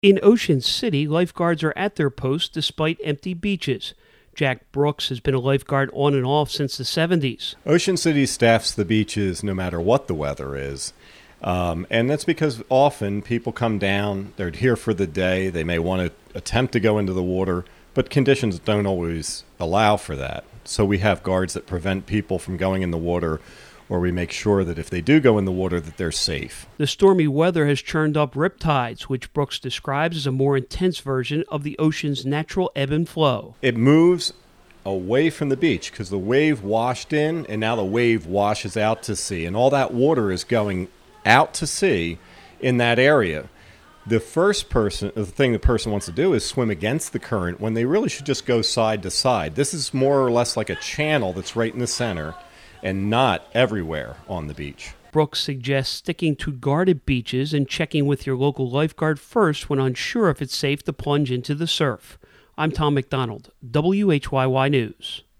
In Ocean City, lifeguards are at their posts despite empty beaches. Jack Brooks has been a lifeguard on and off since the 70s. Ocean City staffs the beaches no matter what the weather is. And that's because often people come down, they're here for the day, they may want to attempt to go into the water, but conditions don't always allow for that. So we have guards that prevent people from going in the water, or we make sure that if they do go in the water that they're safe. The stormy weather has churned up riptides, which Brooks describes as a more intense version of the ocean's natural ebb and flow. It moves away from the beach because the wave washed in and now the wave washes out to sea, and all that water is going out to sea in that area. The thing the person wants to do is swim against the current when they really should just go side to side. This is more or less like a channel that's right in the center and not everywhere on the beach. Brooks suggests sticking to guarded beaches and checking with your local lifeguard first when unsure if it's safe to plunge into the surf. I'm Tom McDonald, WHYY News.